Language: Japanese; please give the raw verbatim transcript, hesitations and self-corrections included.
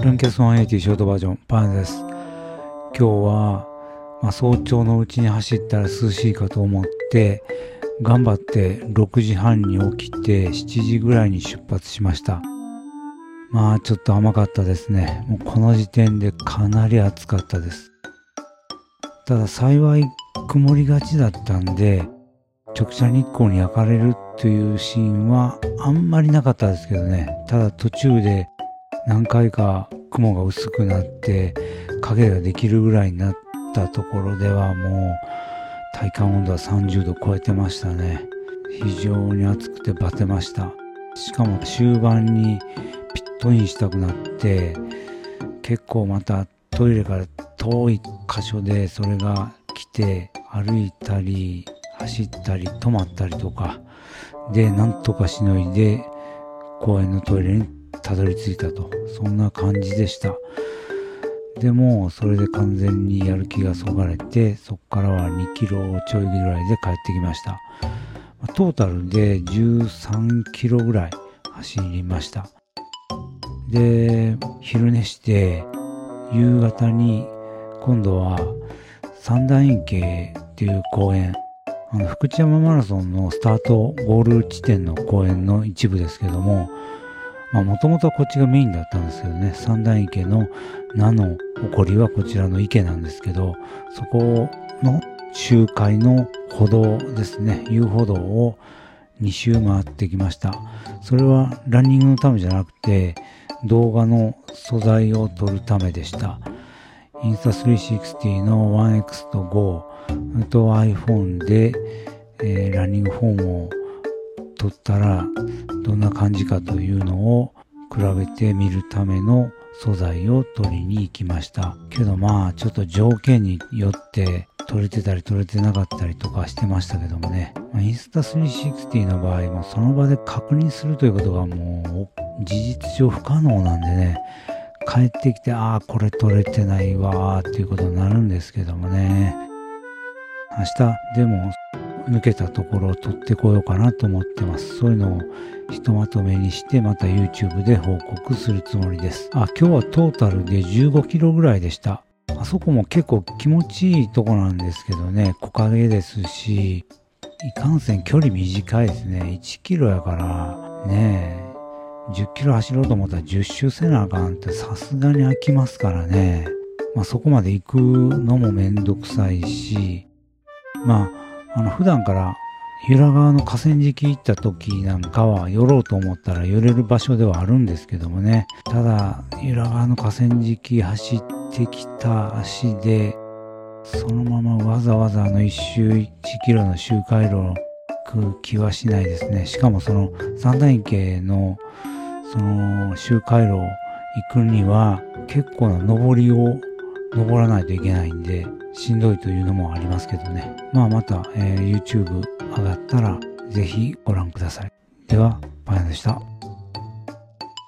ルンキャスワンエイティショートバージョンパンです。今日は、まあ、早朝のうちに走ったら涼しいかと思って頑張ってろくじはんに起きてしちじぐらいに出発しました。まあちょっと甘かったですね。もうこの時点でかなり暑かったです。ただ幸い曇りがちだったんで直射日光に焼かれるというシーンはあんまりなかったですけどね。ただ途中で何回か雲が薄くなって影ができるぐらいになったところではもう体感温度はさんじゅうど超えてましたね。非常に暑くてバテました。しかも終盤にピットインしたくなって結構またトイレから遠い箇所でそれが来て歩いたり走ったり止まったりとかでなんとかしのいで公園のトイレにたどり着いたと、そんな感じでした。でもそれで完全にやる気がそがれてそこからはにキロちょいぐらいで帰ってきました。トータルでじゅうさんキロぐらい走りました。で昼寝して夕方に今度は三段円形っていう公園、あの福知山マラソンのスタートゴール地点の公園の一部ですけども、もともとはこっちがメインだったんですけどね、三段池の名の起こりはこちらの池なんですけど、そこの周回の歩道ですね、遊歩道をに周回ってきました。それはランニングのためじゃなくて動画の素材を撮るためでした。インスタスリーシックスティの ワンエックス と ゴー と iPhone で、えー、ランニングフォームを撮ったらどんな感じかというのを比べてみるための素材を取りに行きました。けどまあちょっと条件によって撮れてたり撮れてなかったりとかしてましたけどもね、インスタスリーシックスティの場合もその場で確認するということがもう事実上不可能なんでね、帰ってきてああこれ撮れてないわーっていうことになるんですけどもね、明日でも抜けたところを撮ってこようかなと思ってます。そういうのをひとまとめにしてまた YouTube で報告するつもりです。あ、今日はトータルでじゅうごキロぐらいでした。あそこも結構気持ちいいとこなんですけどね、木陰ですし、いかんせん距離短いですね。いちキロやからねえ、じゅっキロ走ろうと思ったらじゅっ周せなあかんってさすがに飽きますからね。まあそこまで行くのもめんどくさいし、まああの普段から由良川の河川敷行った時なんかは寄ろうと思ったら寄れる場所ではあるんですけどもね、ただ由良川の河川敷走ってきた足でそのままわざわざあの一周いちキロの周回路を行く気はしないですね。しかもその三段池のその周回路を行くには結構な上りを登らないといけないんでしんどいというのもありますけどね。まあまた、えー、YouTube 上がったらぜひご覧ください。では、パン屋でした。